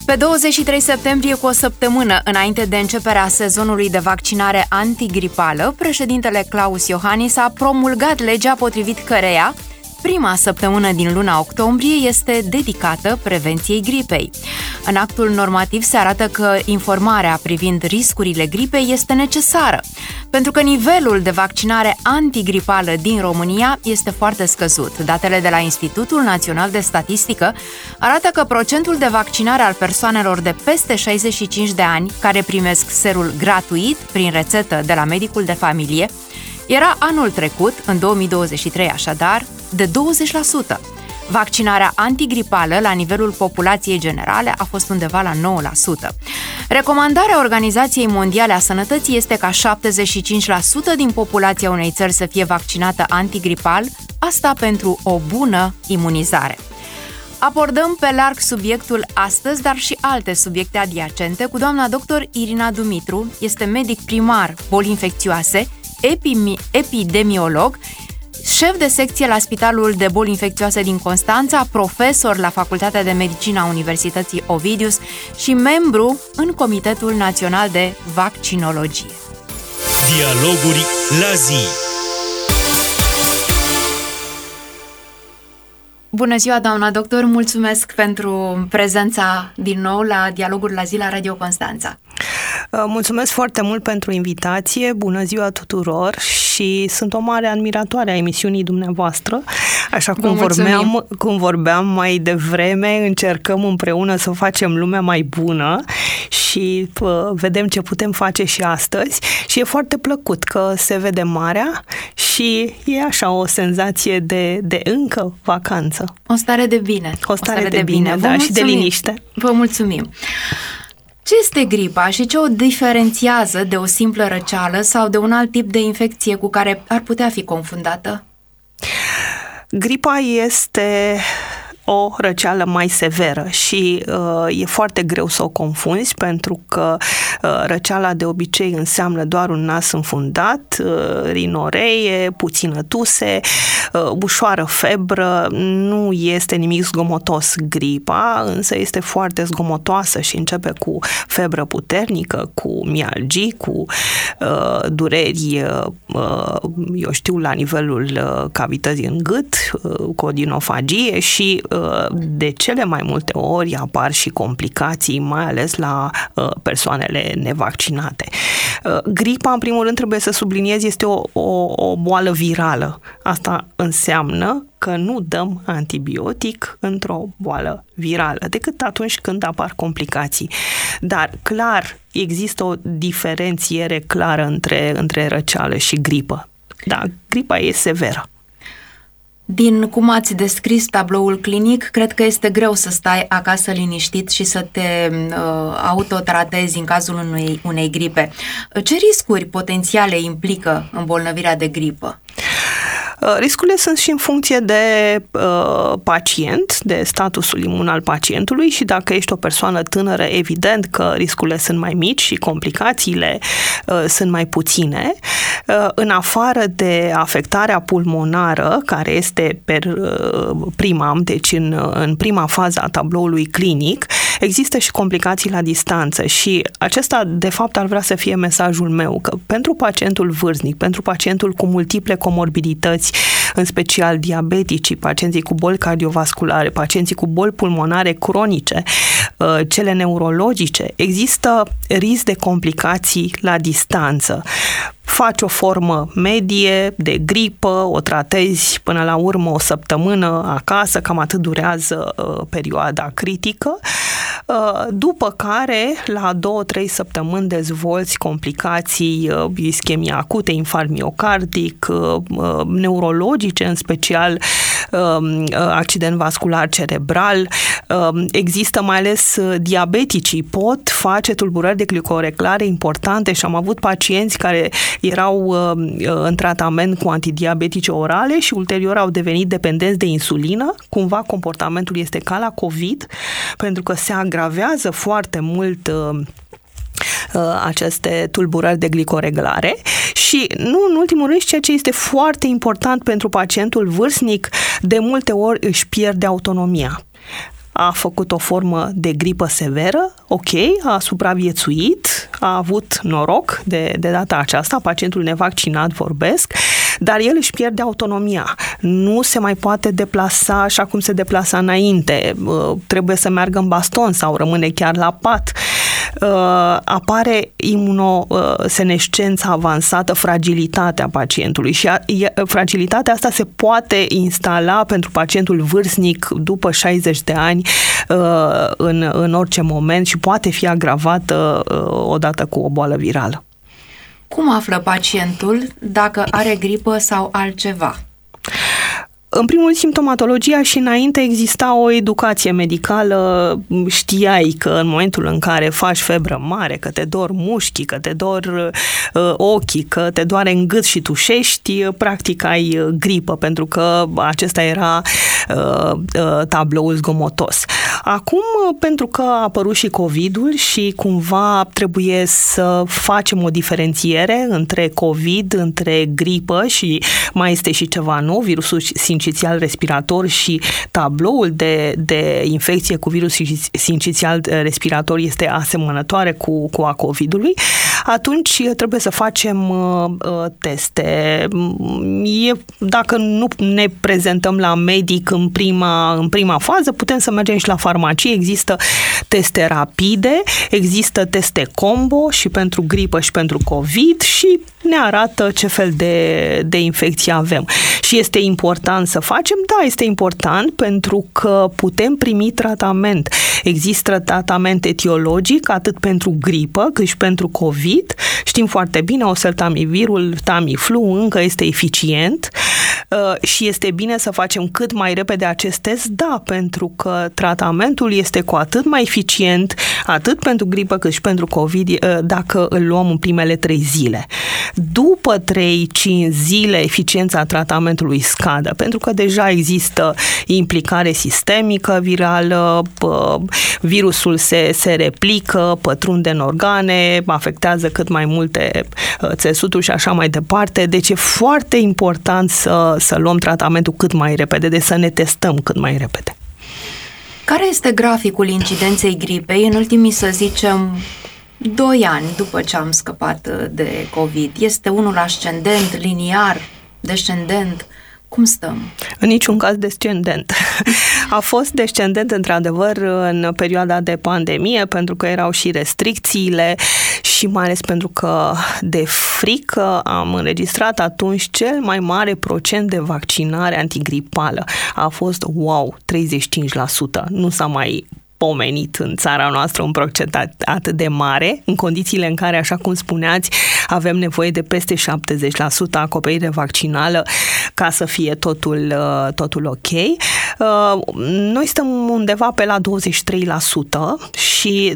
Pe 23 septembrie, cu o săptămână înainte de începerea sezonului de vaccinare antigripală, președintele Klaus Iohannis a promulgat legea potrivit căreia prima săptămână din luna octombrie este dedicată prevenției gripei. În actul normativ se arată că informarea privind riscurile gripei este necesară, pentru că nivelul de vaccinare antigripală din România este foarte scăzut. Datele de la Institutul Național de Statistică arată că procentul de vaccinare al persoanelor de peste 65 de ani care primesc serul gratuit prin rețetă de la medicul de familie era anul trecut, în 2023 așadar, de 20%. Vaccinarea antigripală la nivelul populației generale a fost undeva la 9%. Recomandarea Organizației Mondiale a Sănătății este ca 75% din populația unei țări să fie vaccinată antigripal, asta pentru o bună imunizare. Abordăm pe larg subiectul astăzi, dar și alte subiecte adiacente cu doamna dr. Irina Dumitru, este medic primar boli infecțioase, epidemiolog, șef de secție la Spitalul de Boli Infecțioase din Constanța, profesor la Facultatea de Medicină a Universității Ovidius și membru în Comitetul Național de Vaccinologie. Dialoguri la zi. Bună ziua, doamna doctor, mulțumesc pentru prezența din nou la Dialoguri la zi la Radio Constanța. Mulțumesc foarte mult pentru invitație, bună ziua tuturor și sunt o mare admiratoare a emisiunii dumneavoastră. Așa cum vorbeam mai devreme, încercăm împreună să facem lumea mai bună și vedem ce putem face și astăzi și e foarte plăcut că se vede marea și e așa o senzație de încă vacanță. O stare de bine. O stare de bine, da, și de liniște. Vă mulțumim. Ce este gripa și ce o diferențiază de o simplă răceală sau de un alt tip de infecție cu care ar putea fi confundată? Gripa este o răceală mai severă și e foarte greu să o confunzi pentru că răceala de obicei înseamnă doar un nas înfundat, rinoreie, puțină tuse, ușoară febră, nu este nimic zgomotos gripa, însă este foarte zgomotoasă și începe cu febră puternică, cu mialgii, cu dureri, eu știu, la nivelul cavității în gât, cu odinofagie și de cele mai multe ori apar și complicații, mai ales la persoanele nevaccinate. Gripa, în primul rând, trebuie să subliniez, este o boală virală. Asta înseamnă că nu dăm antibiotic într-o boală virală, decât atunci când apar complicații. Dar, clar, există o diferențiere clară între răceală și gripă. Da, gripa e severă. Din cum ați descris tabloul clinic, cred că este greu să stai acasă liniștit și să te autotratezi în cazul unei gripe. Ce riscuri potențiale implică îmbolnăvirea de gripă? Riscurile sunt și în funcție de pacient, de statusul imun al pacientului și dacă ești o persoană tânără, evident că riscurile sunt mai mici și complicațiile sunt mai puține. În afară de afectarea pulmonară, care este deci în prima fază a tabloului clinic, există și complicații la distanță și acesta, de fapt, ar vrea să fie mesajul meu, că pentru pacientul vârstnic, pentru pacientul cu multiple comorbidități, în special diabeticii, pacienții cu boli cardiovasculare, pacienții cu boli pulmonare cronice, cele neurologice, există risc de complicații la distanță. Faci o formă medie de gripă, o tratezi până la urmă o săptămână acasă, cam atât durează perioada critică, după care la 2-3 săptămâni dezvolți complicații, ischemie acută, infarct miocardic, neurologice, în special accident vascular cerebral. Există mai ales diabeticii, pot face tulburări de glicoreglare importante și am avut pacienți care erau în tratament cu antidiabetice orale și ulterior au devenit dependenți de insulină. Cumva comportamentul este ca la COVID, pentru că se agravează foarte mult aceste tulburări de glicoreglare și nu în ultimul rând, ceea ce este foarte important pentru pacientul vârstnic, de multe ori își pierde autonomia. a făcut o formă de gripă severă, ok, a supraviețuit, a avut noroc de data aceasta, pacientul nevaccinat vorbesc, dar el își pierde autonomia. Nu se mai poate deplasa așa cum se deplasa înainte. Trebuie să meargă în baston sau rămâne chiar la pat. Apare imunosenescența avansată, fragilitatea pacientului și fragilitatea asta se poate instala pentru pacientul vârstnic după 60 de ani în orice moment și poate fi agravată odată cu o boală virală. Cum află pacientul dacă are gripă sau altceva? În primul rând, simptomatologia și înainte exista o educație medicală, știai că în momentul în care faci febră mare, că te dor mușchii, că te dor ochii, că te doare în gât și tușești, practic ai gripă, pentru că acesta era tabloul zgomotos. Acum, pentru că a apărut și COVID-ul și cumva trebuie să facem o diferențiere între COVID, între gripă și mai este și ceva nou, virusul sincițial respirator și tabloul de infecție cu virus sincițial respirator este asemănătoare cu a COVID-ului, atunci trebuie să facem teste. Dacă nu ne prezentăm la medic în prima fază, putem să mergem și la farmacie. Există teste rapide, există teste combo și pentru gripă și pentru COVID și ne arată ce fel de infecție avem. Și este important să facem? Da, este important pentru că putem primi tratament. Există tratament etiologic atât pentru gripă cât și pentru COVID. Știm foarte bine, oseltamivirul, Tamiflu încă este eficient și este bine să facem cât mai repede acest test, da, pentru că tratamentul este cu atât mai eficient atât pentru gripă cât și pentru COVID dacă îl luăm în primele 3 zile. După 3-5 zile eficiența tratamentului scade, pentru că deja există implicare sistemică virală, virusul se replică, pătrunde în organe, afectează cât mai multe țesuturi și așa mai departe. Deci e foarte important să luăm tratamentul cât mai repede, de să ne testăm cât mai repede. Care este graficul incidenței gripei în ultimii, să zicem, 2 ani după ce am scăpat de COVID? Este unul ascendent, liniar, descendent? Cum stăm? În niciun caz descendent. A fost descendent, într-adevăr, în perioada de pandemie, pentru că erau și restricțiile și mai ales pentru că de frică am înregistrat atunci cel mai mare procent de vaccinare antigripală. A fost, 35%. Nu s-a mai pomenit în țara noastră un procent atât de mare, în condițiile în care, așa cum spuneați, avem nevoie de peste 70% acoperire vaccinală ca să fie totul ok. Noi stăm undeva pe la 23% și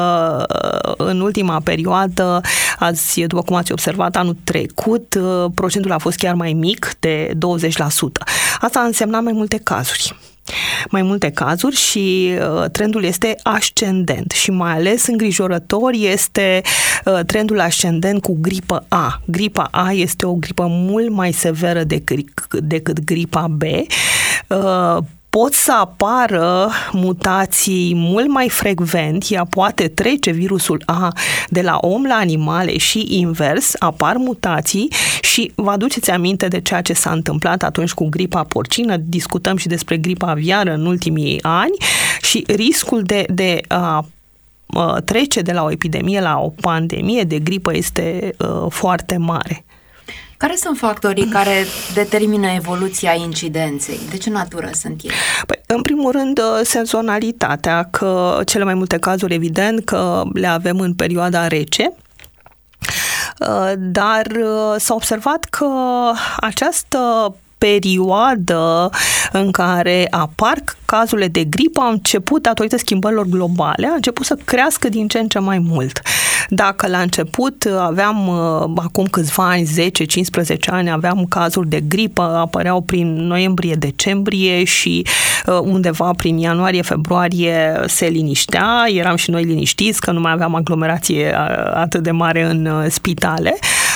în ultima perioadă, azi, după cum ați observat, anul trecut, procentul a fost chiar mai mic, de 20%. Asta a însemnat mai multe cazuri și trendul este ascendent și mai ales îngrijorător este trendul ascendent cu gripă A. Gripa A este o gripă mult mai severă decât gripa B. Pot să apară mutații mult mai frecvent, ea poate trece virusul A de la om la animale și invers, apar mutații și vă aduceți aminte de ceea ce s-a întâmplat atunci cu gripa porcină, discutăm și despre gripa aviară în ultimii ani și riscul de a trece de la o epidemie la o pandemie de gripă este foarte mare. Care sunt factorii care determină evoluția incidenței? De ce natură sunt ei? Păi, în primul rând, sezonalitatea, că cele mai multe cazuri, evident, că le avem în perioada rece, dar s-a observat că această perioadă în care apar cazurile de gripă a început, datorită schimbărilor globale, a început să crească din ce în ce mai mult. Dacă la început aveam, acum câțiva ani, 10-15 ani, aveam cazuri de gripă, apăreau prin noiembrie-decembrie și undeva prin ianuarie-februarie se liniștea, eram și noi liniștiți că nu mai aveam aglomerație atât de mare în spitale.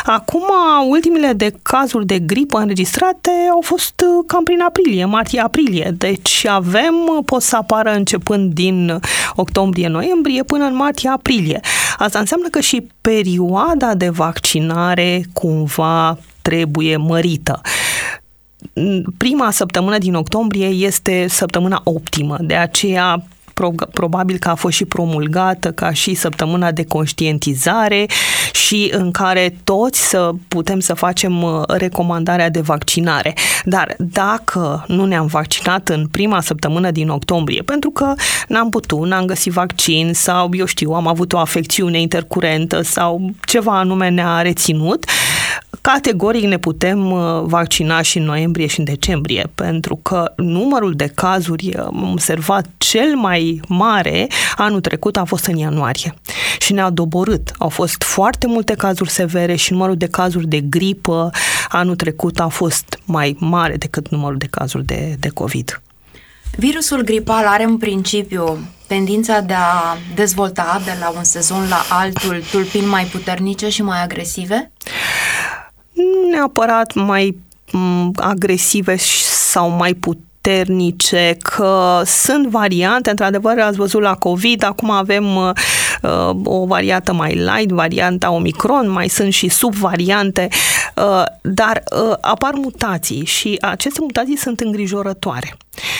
Acum, ultimele de cazuri de gripă înregistrate au fost cam prin aprilie, martie-aprilie. Deci pot să apară începând din octombrie-noiembrie până în martie-aprilie. Asta înseamnă că și perioada de vaccinare cumva trebuie mărită. Prima săptămână din octombrie este săptămâna optimă, de aceea probabil că a fost și promulgată ca și săptămâna de conștientizare și în care toți putem să facem recomandarea de vaccinare. Dar dacă nu ne-am vaccinat în prima săptămână din octombrie, pentru că n-am găsit vaccin sau, am avut o afecțiune intercurentă sau ceva anume ne-a reținut, categoric ne putem vaccina și în noiembrie și în decembrie, pentru că numărul de cazuri observat cel mai mare anul trecut a fost în ianuarie și ne-a doborât. Au fost foarte multe cazuri severe și numărul de cazuri de gripă anul trecut a fost mai mare decât numărul de cazuri de COVID. Virusul gripal are în principiu tendința de a dezvolta de la un sezon la altul tulpini mai puternice și mai agresive? Nu neapărat mai agresive sau mai puternice, că sunt variante, într-adevăr ați văzut la COVID, acum avem o variantă mai light, varianta Omicron, mai sunt și subvariante, dar apar mutații și aceste mutații sunt îngrijorătoare.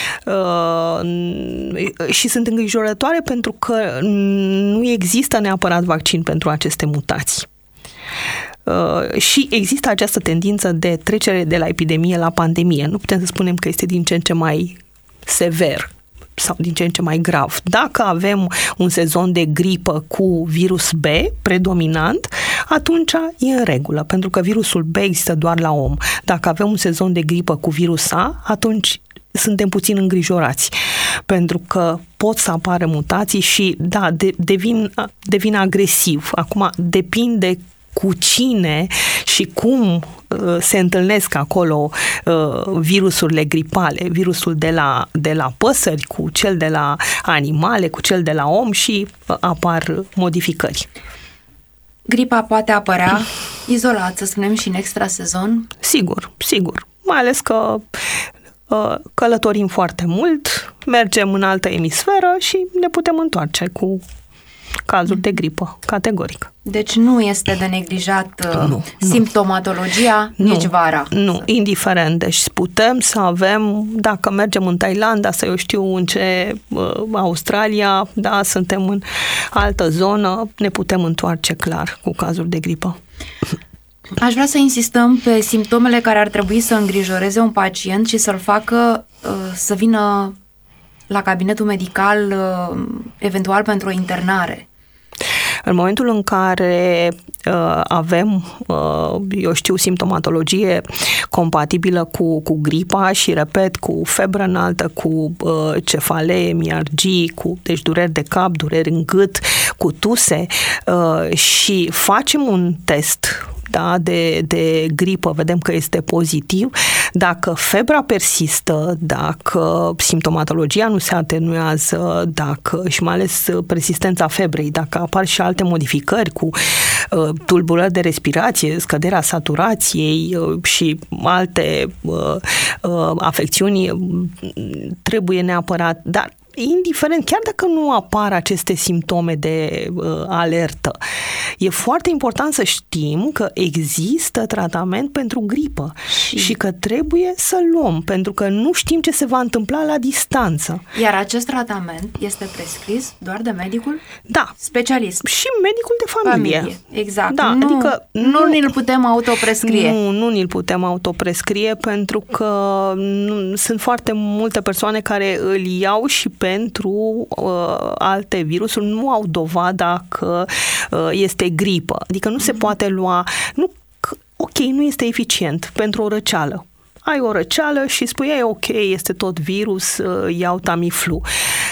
Și sunt îngrijorătoare pentru că nu există neapărat vaccin pentru aceste mutații. Și există această tendință de trecere de la epidemie la pandemie. Nu putem să spunem că este din ce în ce mai sever sau din ce în ce mai grav. Dacă avem un sezon de gripă cu virus B predominant, atunci e în regulă, pentru că virusul B există doar la om. Dacă avem un sezon de gripă cu virus A, atunci suntem puțin îngrijorați, pentru că pot să apară mutații și, devin agresiv. Acum, depinde cu cine și cum se întâlnesc acolo virusurile gripale, virusul de la păsări cu cel de la animale, cu cel de la om și apar modificări. Gripa poate apărea izolat, să spunem, și în extrasezon? Sigur. Mai ales că călătorim foarte mult, mergem în altă emisferă și ne putem întoarce cu cazuri de gripă, categoric. Deci nu este de neglijat simptomatologia nici vara. Nu, indiferent. Deci putem să avem, dacă mergem în Thailanda, Australia, suntem în altă zonă, ne putem întoarce clar cu cazuri de gripă. Aș vrea să insistăm pe simptomele care ar trebui să îngrijoreze un pacient și să-l facă să vină la cabinetul medical, eventual pentru o internare. În momentul în care avem, simptomatologie compatibilă cu gripa și, repet, cu febră înaltă, cu cefalee, mialgii, deci dureri de cap, dureri în gât, cu tuse și facem un test de gripă, vedem că este pozitiv, dacă febra persistă, dacă simptomatologia nu se atenuează, și mai ales persistența febrei, dacă apar și alte modificări cu tulburări de respirație, scăderea saturației și alte afecțiuni, trebuie neapărat, dar indiferent, chiar dacă nu apar aceste simptome de alertă, e foarte important să știm că există tratament pentru gripă și că trebuie să-l luăm, pentru că nu știm ce se va întâmpla la distanță. Iar acest tratament este prescris doar de medicul? Da. Specialist. Și medicul de familie. Exact. Da, adică nu ni-l putem autoprescrie. Nu ni-l putem autoprescrie, pentru că sunt foarte multe persoane care îl iau și pentru alte virusuri nu au dovada că este gripă. Adică nu se poate lua... nu este eficient pentru o răceală. Ai o răceală și spui, ok, este tot virus, iau Tamiflu.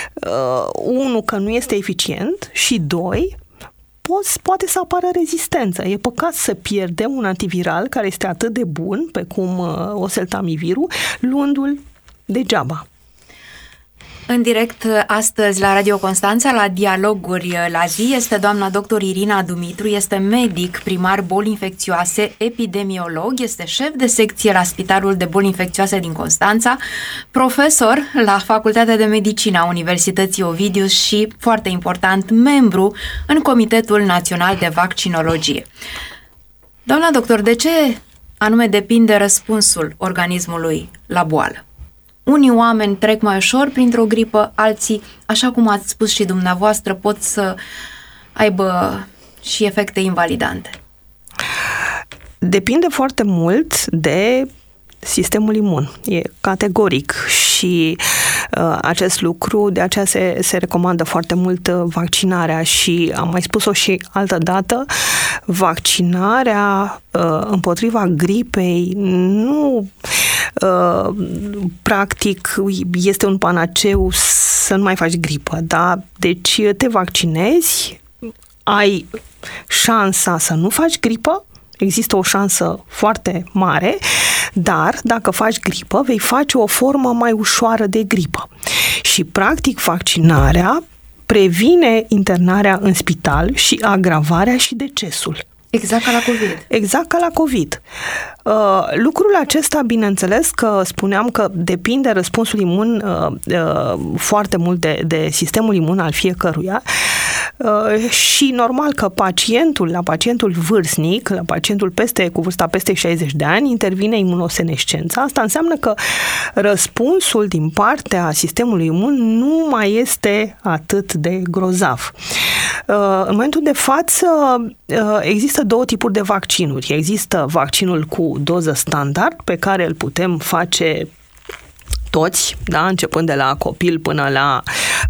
Unu, că nu este eficient și doi, poate să apară rezistență. E păcat să pierdem un antiviral care este atât de bun, pe cum oseltamivirul, luându-l degeaba. În direct astăzi la Radio Constanța, la Dialoguri la zi, este doamna dr. Irina Dumitru, este medic, primar boli infecțioase, epidemiolog, este șef de secție la Spitalul de Boli Infecțioase din Constanța, profesor la Facultatea de Medicină a Universității Ovidiu și, foarte important, membru în Comitetul Național de Vaccinologie. Doamna doctor, de ce anume depinde răspunsul organismului la boală? Unii oameni trec mai ușor printr-o gripă, alții, așa cum ați spus și dumneavoastră, pot să aibă și efecte invalidante. Depinde foarte mult de sistemul imun. E categoric și acest lucru, de aceea se recomandă foarte mult vaccinarea și am mai spus-o și altă dată, vaccinarea împotriva gripei nu practic este un panaceu să nu mai faci gripă, da? Deci te vaccinezi, ai șansa să nu faci gripă, există o șansă foarte mare, dar dacă faci gripă, vei face o formă mai ușoară de gripă. Și practic vaccinarea previne internarea în spital și agravarea și decesul. Exact ca la COVID. Exact ca la COVID. Lucrul acesta, bineînțeles că spuneam că depinde răspunsul imun foarte mult de sistemul imun al fiecăruia și normal că la pacientul vârstnic, la pacientul cu vârsta peste 60 de ani, intervine imunosenescența. Asta înseamnă că răspunsul din partea sistemului imun nu mai este atât de grozav. În momentul de față există două tipuri de vaccinuri. Există vaccinul cu doză standard, pe care îl putem face toți, da? Începând de la copil până la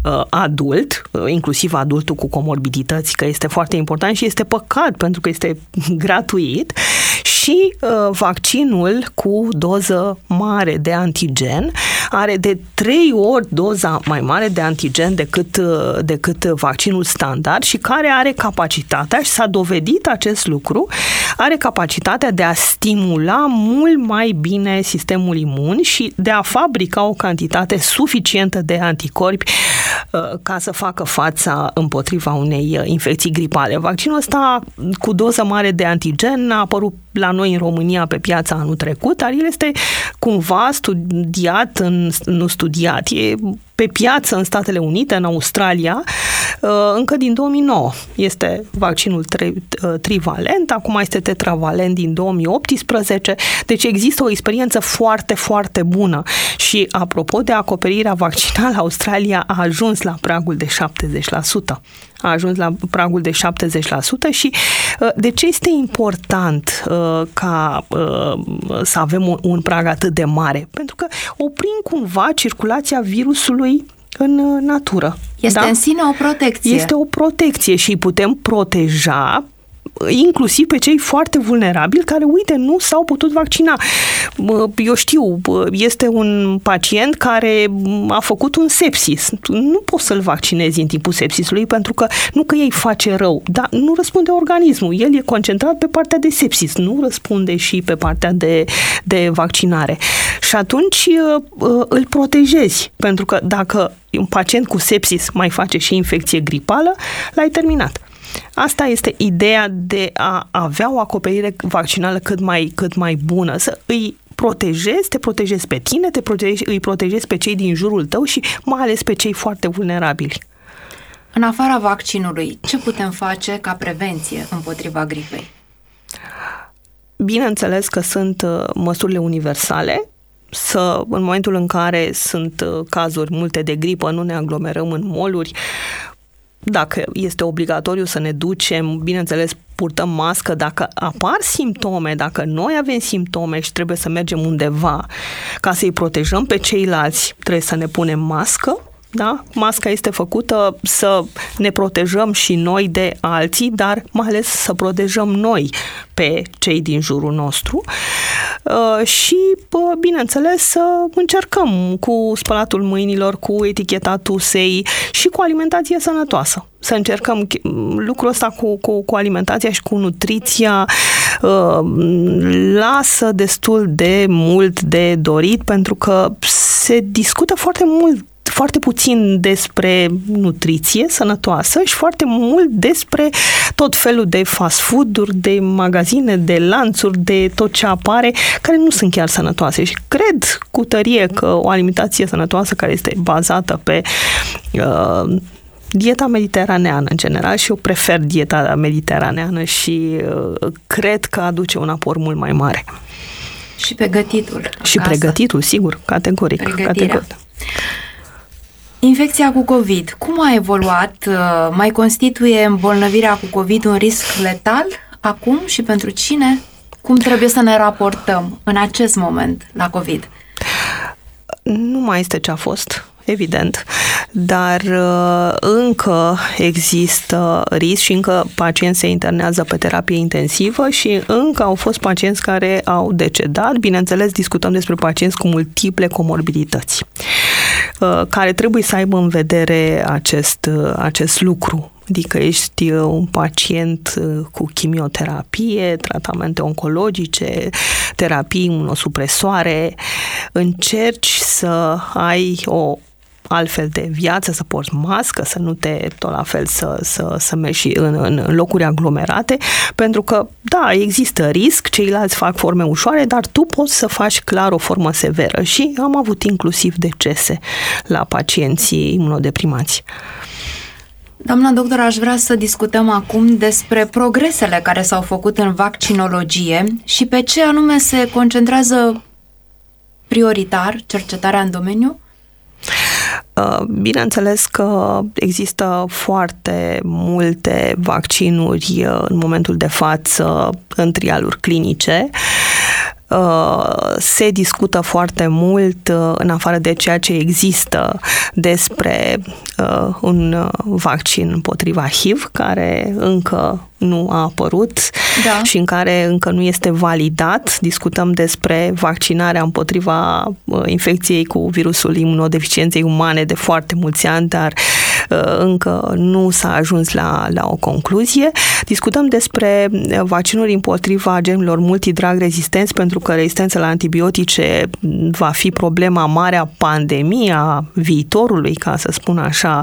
adult, inclusiv adultul cu comorbidități, că este foarte important și este păcat pentru că este gratuit, și vaccinul cu doză mare de antigen are de 3 ori doza mai mare de antigen decât vaccinul standard și care are capacitatea, și s-a dovedit acest lucru, are capacitatea de a stimula mult mai bine sistemul imun și de a fabrica o cantitate suficientă de anticorpi ca să facă fața împotriva unei infecții gripale. Vaccinul ăsta cu doză mare de antigen a apărut la noi în România pe piața anul trecut, dar el este cumva studiat, nu studiat, e pe piață în Statele Unite, în Australia, încă din 2009. Este vaccinul trivalent, acum este tetravalent din 2018, deci există o experiență foarte, foarte bună. Și apropo de acoperirea vaccinală, Australia a ajuns la pragul de 70%. A ajuns la pragul de 70% și de ce este important ca să avem un prag atât de mare? Pentru că oprim cumva circulația virusului în natură. Este în sine o protecție. Este o protecție și îi putem proteja inclusiv pe cei foarte vulnerabili care, uite, nu s-au putut vaccina. Eu știu, este un pacient care a făcut un sepsis. Nu poți să-l vaccinezi în timpul sepsisului pentru că nu că ei face rău, dar nu răspunde organismul. El e concentrat pe partea de sepsis, nu răspunde și pe partea de vaccinare. Și atunci îl protejezi, pentru că dacă un pacient cu sepsis mai face și infecție gripală, l-ai terminat. Asta este ideea de a avea o acoperire vaccinală cât mai bună, să îi protejezi, te protejezi pe tine, îi protejezi pe cei din jurul tău și mai ales pe cei foarte vulnerabili. În afara vaccinului, ce putem face ca prevenție împotriva gripei? Bineînțeles că sunt măsurile universale, în momentul în care sunt cazuri multe de gripă, nu ne aglomerăm în mall-uri. Dacă este obligatoriu să ne ducem, bineînțeles, purtăm mască. Dacă apar simptome, dacă noi avem simptome și trebuie să mergem undeva ca să-i protejăm pe ceilalți, trebuie să ne punem mască. Da? Masca este făcută să ne protejăm și noi de alții, dar mai ales să protejăm noi pe cei din jurul nostru și, bineînțeles, să încercăm cu spălatul mâinilor, cu etichetatul SEI și cu alimentație sănătoasă. Să încercăm lucrul ăsta cu alimentația și cu nutriția, lasă destul de mult de dorit, pentru că se discută foarte mult foarte puțin despre nutriție sănătoasă și foarte mult despre tot felul de fast food-uri, de magazine, de lanțuri, de tot ce apare, care nu sunt chiar sănătoase. Și cred cu tărie că o alimentație sănătoasă care este bazată pe dieta mediteraneană în general, și eu prefer dieta mediteraneană și cred că aduce un aport mult mai mare. Și pregătitul. Și pregătitul, sigur, categoric. Infecția cu COVID, cum a evoluat? Mai constituie îmbolnăvirea cu COVID un risc letal acum și pentru cine? Cum trebuie să ne raportăm în acest moment la COVID? Nu mai este ce a fost, evident, dar încă există risc și încă pacienți se internează pe terapie intensivă și încă au fost pacienți care au decedat. Bineînțeles, discutăm despre pacienți cu multiple comorbidități, care trebuie să aibă în vedere acest lucru. Adică ești un pacient cu chimioterapie, tratamente oncologice, terapii imunosupresoare, încerci să ai o altfel de viață, să porți mască, să nu te tot la fel să mergi în locuri aglomerate, pentru că, da, există risc, ceilalți fac forme ușoare, dar tu poți să faci clar o formă severă și am avut inclusiv decese la pacienții imunodeprimați. Doamna doctor, aș vrea să discutăm acum despre progresele care s-au făcut în vaccinologie și pe ce anume se concentrează prioritar cercetarea în domeniu? Bineînțeles că există foarte multe vaccinuri în momentul de față în trialuri clinice. Se discută foarte mult, în afară de ceea ce există, despre un vaccin împotriva HIV, care încă nu a apărut, da, și în care încă nu este validat. Discutăm despre vaccinarea împotriva infecției cu virusul imunodeficienței umane de foarte mulți ani, dar încă nu s-a ajuns la o concluzie. Discutăm despre vaccinuri împotriva germelor multidrag rezistenți, pentru că rezistența la antibiotice va fi problema mare a pandemiei, a viitorului, ca să spun așa.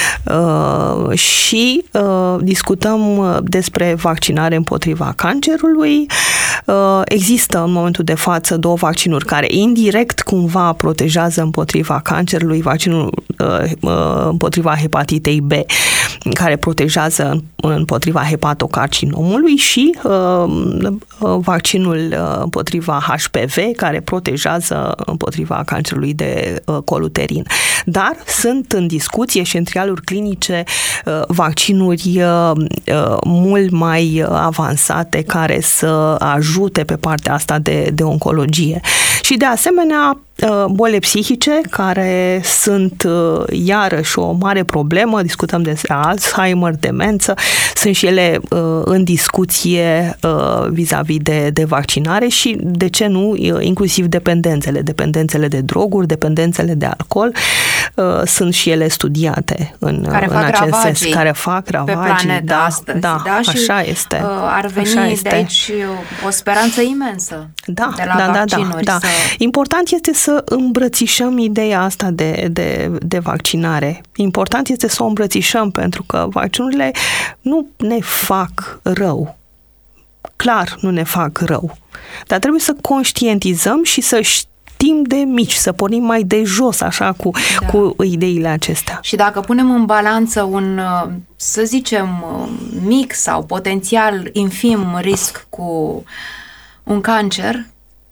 Și discutăm despre vaccinare împotriva cancerului. Există în momentul de față 2 vaccinuri care indirect cumva protejează împotriva cancerului, vaccinul împotriva hepatitei B, care protejează împotriva hepatocarcinomului, și vaccinul împotriva HPV, care protejează împotriva cancerului de col uterin. Dar sunt în discuție și în trialuri clinice vaccinuri mult mai avansate care să ajute pe partea asta de oncologie. Și de asemenea bolile psihice, care sunt iarăși o mare problemă, discutăm despre Alzheimer, demență, sunt și ele în discuție vis-a-vis de vaccinare și, de ce nu, inclusiv dependențele de droguri, dependențele de alcool, sunt și ele studiate în acest sens, care fac ravagii. Pe astăzi, da, așa este. Ar veni de aici o speranță imensă de la vaccinuri. Da. Important este să îmbrățișăm ideea asta de vaccinare. Important este să o îmbrățișăm, pentru că vaccinurile nu ne fac rău. Clar nu ne fac rău. Dar trebuie să conștientizăm și să știm de mici, să pornim mai de jos, așa, cu ideile acestea. Și dacă punem în balanță un, să zicem, mic sau potențial infim risc cu un cancer,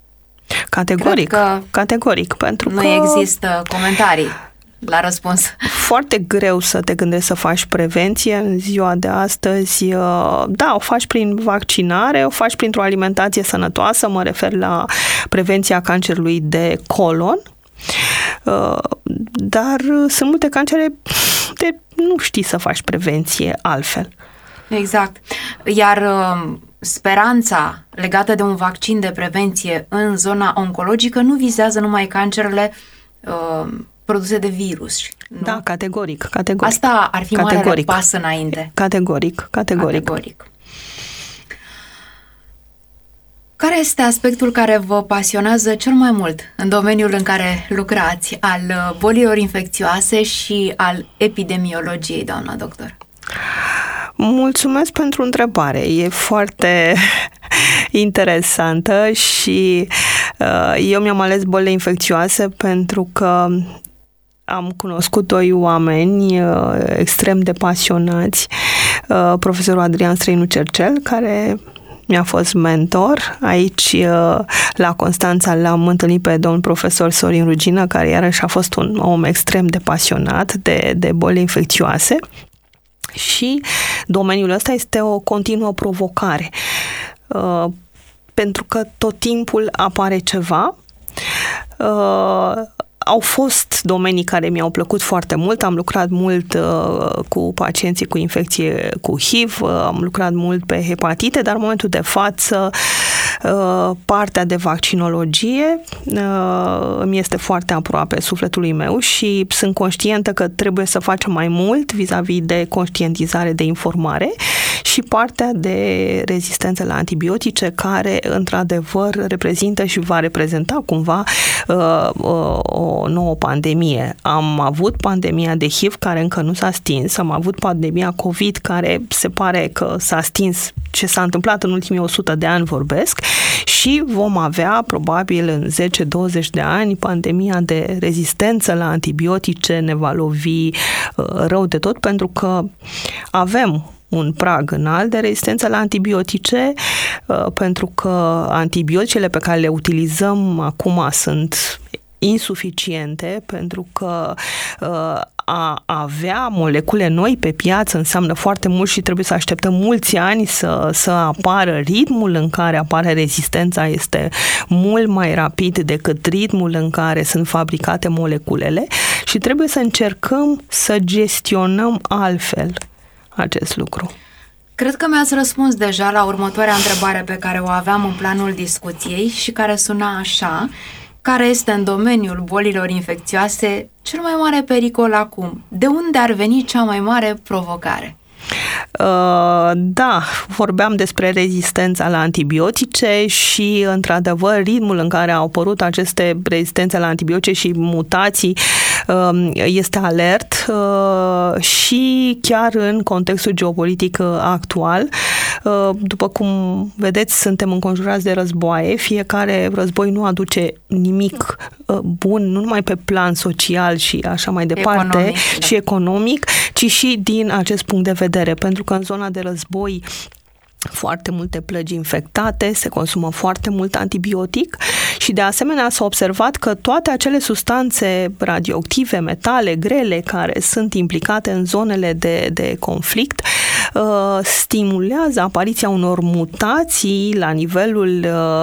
Categoric, pentru nu că există comentarii la răspuns. Foarte greu să te gândești să faci prevenție în ziua de astăzi. Da, o faci prin vaccinare, o faci printr-o alimentație sănătoasă, mă refer la prevenția cancerului de colon, dar sunt multe cancere de nu știi să faci prevenție altfel. Exact. Iar speranța legată de un vaccin de prevenție în zona oncologică nu vizează numai cancerele produse de virus. Nu? Da, categoric. Asta ar fi marele pas înainte. Categoric. Care este aspectul care vă pasionează cel mai mult în domeniul în care lucrați, al bolilor infecțioase și al epidemiologiei, doamna doctor? Mulțumesc pentru întrebare. E foarte interesantă și eu mi-am ales bolile infecțioase pentru că am cunoscut doi oameni extrem de pasionați, profesorul Adrian Străinu Cercel, care mi-a fost mentor. Aici, la Constanța, l-am întâlnit pe domnul profesor Sorin Rugină, care iarăși a fost un om extrem de pasionat de boli infecțioase. Și domeniul ăsta este o continuă provocare, pentru că tot timpul apare ceva. Au fost domenii care mi-au plăcut foarte mult. Am lucrat mult cu pacienții cu infecție cu HIV, am lucrat mult pe hepatite, dar în momentul de față partea de vaccinologie îmi este foarte aproape sufletului meu și sunt conștientă că trebuie să facem mai mult vis-a-vis de conștientizare, de informare, și partea de rezistență la antibiotice, care într-adevăr reprezintă și va reprezenta cumva o nouă pandemie. Am avut pandemia de HIV care încă nu s-a stins, am avut pandemia COVID care se pare că s-a stins. Ce s-a întâmplat în ultimii 100 de ani vorbesc, și vom avea probabil în 10-20 de ani pandemia de rezistență la antibiotice. Ne va lovi rău de tot, pentru că avem un prag înalt de rezistență la antibiotice, pentru că antibioticele pe care le utilizăm acum sunt insuficiente, pentru că a avea molecule noi pe piață înseamnă foarte mult și trebuie să așteptăm mulți ani să apară. Ritmul în care apare rezistența este mult mai rapid decât ritmul în care sunt fabricate moleculele și trebuie să încercăm să gestionăm altfel acest lucru. Cred că mi-ați răspuns deja la următoarea întrebare pe care o aveam în planul discuției și care suna așa: care este în domeniul bolilor infecțioase cel mai mare pericol acum? De unde ar veni cea mai mare provocare? Da, vorbeam despre rezistența la antibiotice și, într-adevăr, ritmul în care au apărut aceste rezistențe la antibiotice și mutații este alert și chiar în contextul geopolitic actual. După cum vedeți, suntem înconjurați de războaie. Fiecare război nu aduce nimic bun, nu numai pe plan social și așa mai departe, economic, și economic, ci și din acest punct de vedere, pentru că în zona de război foarte multe plăgi infectate, se consumă foarte mult antibiotic și de asemenea s-a observat că toate acele substanțe radioactive, metale grele care sunt implicate în zonele de conflict stimulează apariția unor mutații la nivelul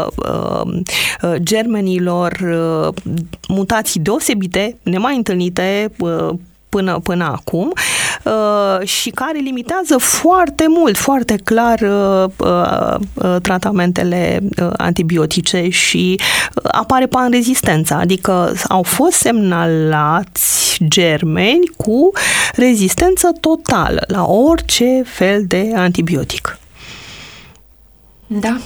germenilor, mutații deosebite, nemai întâlnite până acum, și care limitează foarte mult, foarte clar tratamentele antibiotice și apare panrezistența, adică au fost semnalați germeni cu rezistență totală la orice fel de antibiotic. Da.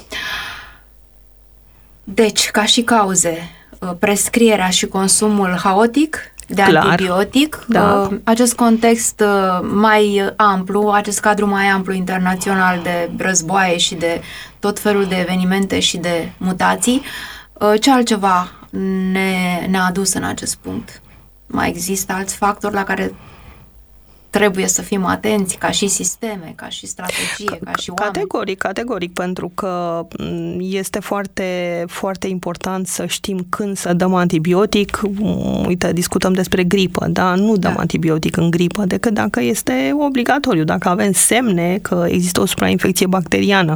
Deci, ca și cauze, prescrierea și consumul haotic de antibiotic, da. Acest context mai amplu, acest cadru mai amplu internațional de războaie și de tot felul de evenimente și de mutații, ce altceva ne-a adus în acest punct? Mai există alți factori la care trebuie să fim atenți, ca și sisteme, ca și strategie, ca și oameni? Categoric, pentru că este foarte, foarte important să știm când să dăm antibiotic. Uite, discutăm despre gripă, da? Nu dăm antibiotic în gripă decât dacă este obligatoriu, dacă avem semne că există o suprainfecție bacteriană.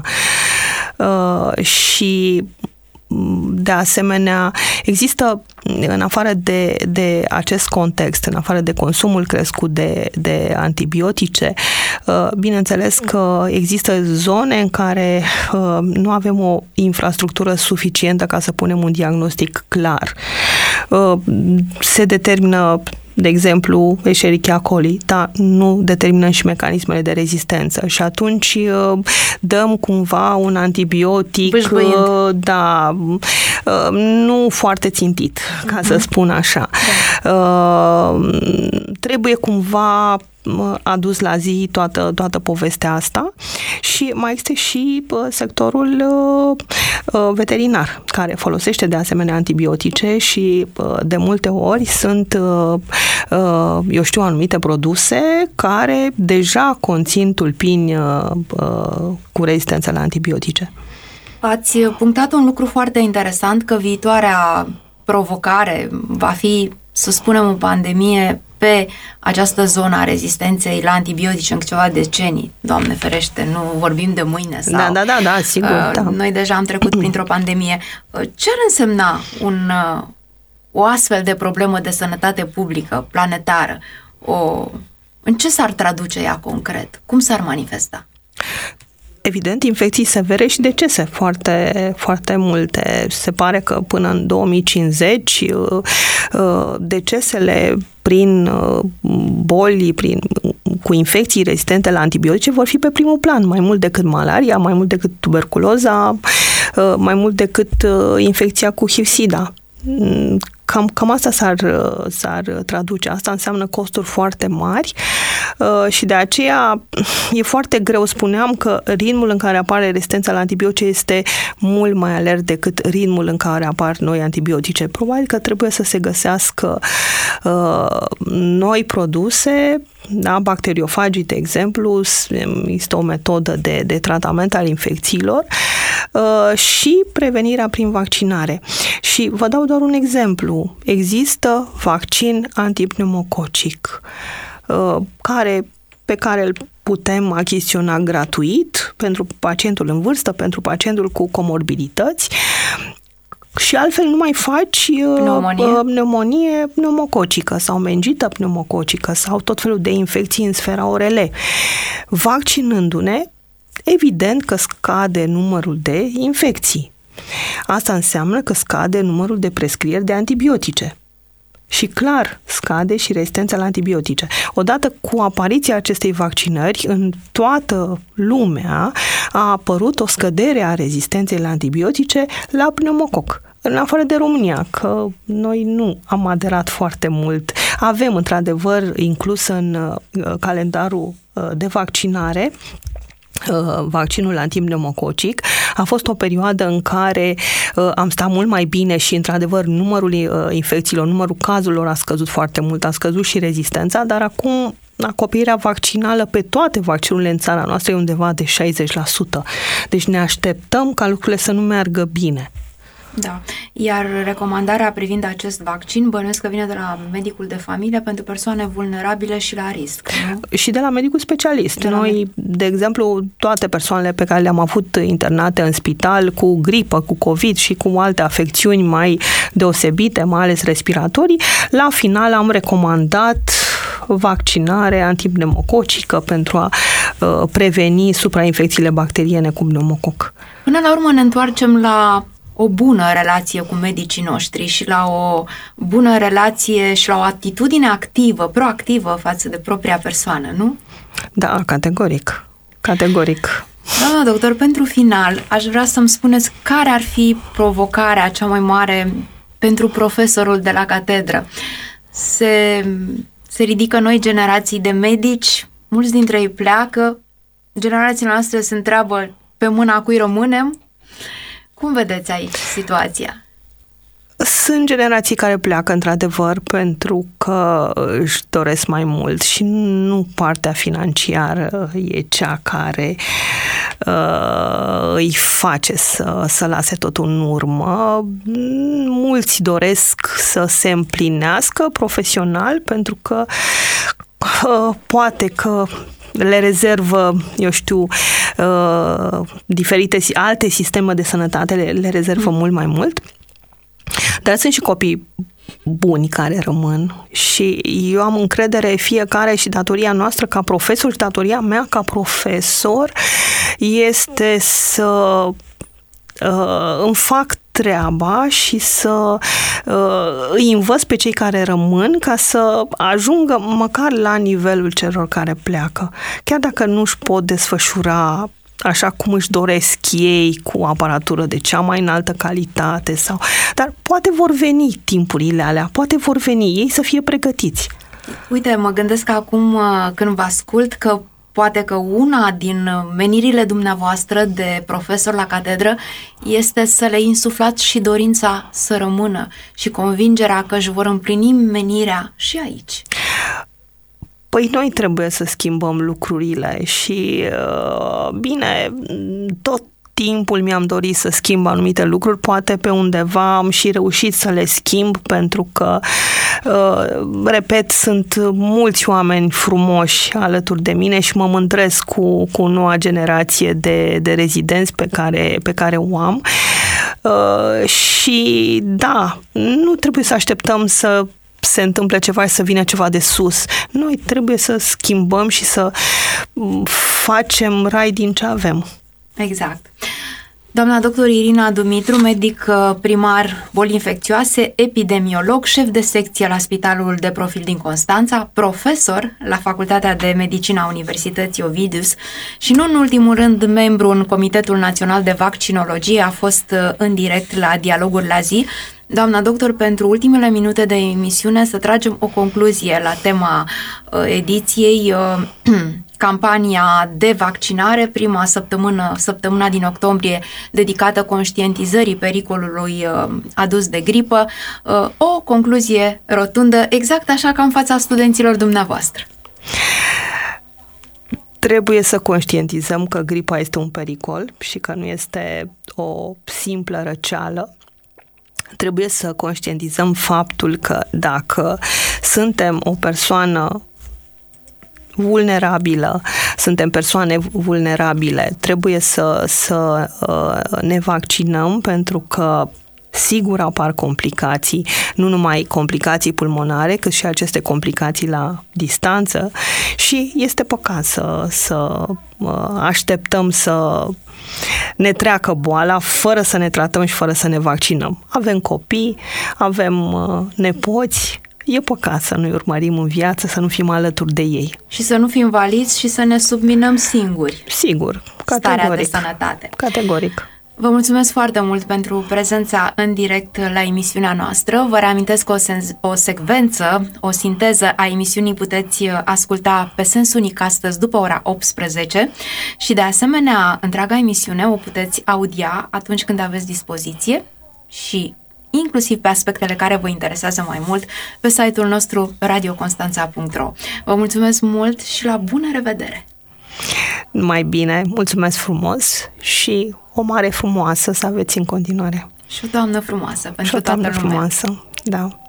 Și de asemenea, există, în afară de acest context, în afară de consumul crescut de antibiotice, bineînțeles că există zone în care nu avem o infrastructură suficientă ca să punem un diagnostic clar. se determină, de exemplu, Escherichia coli, dar nu determină și mecanismele de rezistență. Și atunci dăm cumva un antibiotic, nu foarte țintit, ca să spun așa. Trebuie cumva adus la zi toată povestea asta și mai este și sectorul veterinar, care folosește de asemenea antibiotice și de multe ori sunt, anumite produse care deja conțin tulpini cu rezistență la antibiotice. Ați punctat un lucru foarte interesant, că viitoarea provocare va fi, să spunem, o pandemie pe această zonă a rezistenței la antibiotice în ceva decenii. Doamne ferește, nu vorbim de mâine sau... Da, sigur. Noi deja am trecut printr-o pandemie. Ce ar însemna o astfel de problemă de sănătate publică, planetară? În ce s-ar traduce ea concret? Cum s-ar manifesta? Evident, infecții severe și decese foarte, foarte multe. Se pare că până în 2050 decesele prin boli, cu infecții rezistente la antibiotice vor fi pe primul plan, mai mult decât malaria, mai mult decât tuberculoza, mai mult decât infecția cu HIV-SIDA. Cam asta s-ar traduce. Asta înseamnă costuri foarte mari și de aceea e foarte greu. Spuneam că ritmul în care apare rezistența la antibiotice este mult mai alert decât ritmul în care apar noi antibiotice. Probabil că trebuie să se găsească noi produse, bacteriofagii, de exemplu, este o metodă de tratament al infecțiilor și prevenirea prin vaccinare. Și vă dau doar un exemplu. Există vaccin antipneumococic pe care îl putem achiziționa gratuit pentru pacientul în vârstă, pentru pacientul cu comorbidități. Și altfel nu mai faci pneumonie pneumococică sau mengită pneumococică sau tot felul de infecții în sfera ORL. Vaccinându-ne, evident că scade numărul de infecții. Asta înseamnă că scade numărul de prescrieri de antibiotice. Și clar, scade și rezistența la antibiotice. Odată cu apariția acestei vaccinări, în toată lumea a apărut o scădere a rezistenței la antibiotice la pneumococ. În afară de România, că noi nu am aderat foarte mult. Avem, într-adevăr, inclus în calendarul de vaccinare vaccinul antipneumococic. A fost o perioadă în care am stat mult mai bine și, într-adevăr, numărul infecțiilor, numărul cazurilor a scăzut foarte mult, a scăzut și rezistența, dar acum acoperirea vaccinală pe toate vaccinurile în țara noastră e undeva de 60%. Deci ne așteptăm ca lucrurile să nu meargă bine. Da. Iar recomandarea privind acest vaccin, bănuiesc că vine de la medicul de familie pentru persoane vulnerabile și la risc, nu? Și de la medicul specialist. Noi, de exemplu, toate persoanele pe care le-am avut internate în spital cu gripă, cu COVID și cu alte afecțiuni mai deosebite, mai ales respiratorii, la final am recomandat vaccinare antipneumococică pentru a preveni suprainfecțiile bacteriene cu pneumococ. Până la urmă ne întoarcem la o bună relație cu medicii noștri și la o bună relație și la o atitudine activă, proactivă față de propria persoană, nu? Da, categoric. Doamna doctor, pentru final, aș vrea să-mi spuneți care ar fi provocarea cea mai mare pentru profesorul de la catedră. Se ridică noi generații de medici, mulți dintre ei pleacă, generațiile noastre se întreabă pe mâna cui rămânem. Cum vedeți aici situația? Sunt generații care pleacă, într-adevăr, pentru că își doresc mai mult și nu partea financiară e cea care îi face să lase totul în urmă. Mulți doresc să se împlinească profesional pentru că poate că le rezervă, diferite alte sisteme de sănătate, le rezervă mult mai mult. Dar sunt și copii buni care rămân și eu am încredere fiecare și datoria noastră ca profesor și datoria mea ca profesor este să îmi fac treaba și să îi învăț pe cei care rămân ca să ajungă măcar la nivelul celor care pleacă. Chiar dacă nu își pot desfășura așa cum își doresc ei, cu aparatură de cea mai înaltă calitate, dar poate vor veni timpurile alea, poate vor veni ei să fie pregătiți. Uite, mă gândesc acum când vă ascult că poate că una din menirile dumneavoastră de profesor la catedră este să le insuflați și dorința să rămână și convingerea că își vor împlini menirea și aici. Păi noi trebuie să schimbăm lucrurile și, bine, tot timpul mi-am dorit să schimb anumite lucruri, poate pe undeva am și reușit să le schimb, pentru că, repet, sunt mulți oameni frumoși alături de mine și mă mândresc cu noua generație de rezidenți pe care o am. Și da, nu trebuie să așteptăm să se întâmple ceva și să vină ceva de sus. Noi trebuie să schimbăm și să facem rai din ce avem. Exact. Doamna doctor Irina Dumitru, medic primar boli infecțioase, epidemiolog, șef de secție la Spitalul de Profil din Constanța, profesor la Facultatea de Medicină a Universității Ovidius și, nu în ultimul rând, membru în Comitetul Național de Vaccinologie, a fost în direct la Dialoguri la zi. Doamna doctor, pentru ultimele minute de emisiune să tragem o concluzie la tema ediției, campania de vaccinare, prima săptămâna din octombrie dedicată conștientizării pericolului adus de gripă, o concluzie rotundă, exact așa ca în fața studenților dumneavoastră. Trebuie să conștientizăm că gripa este un pericol și că nu este o simplă răceală. Trebuie să conștientizăm faptul că dacă suntem o persoană vulnerabilă, suntem persoane vulnerabile, trebuie să ne vaccinăm, pentru că sigur apar complicații, nu numai complicații pulmonare, cât și aceste complicații la distanță și este păcat să așteptăm să ne treacă boala fără să ne tratăm și fără să ne vaccinăm. Avem copii, avem nepoți, e păcat să nu-i urmărim în viață, să nu fim alături de ei. Și să nu fim valizi și să ne subminăm singuri. Sigur, categoric. Starea de sănătate. Categoric. Vă mulțumesc foarte mult pentru prezența în direct la emisiunea noastră. Vă reamintesc că o secvență, o sinteză a emisiunii puteți asculta pe sens unic astăzi după ora 18 și de asemenea întreaga emisiune o puteți audia atunci când aveți dispoziție și inclusiv pe aspectele care vă interesează mai mult pe site-ul nostru radioconstanța.ro. Vă mulțumesc mult și la bună revedere! Mai bine, mulțumesc frumos și o mare frumoasă să aveți în continuare. Și o toamnă frumoasă pentru toată lumea. Și o toamnă frumoasă, da.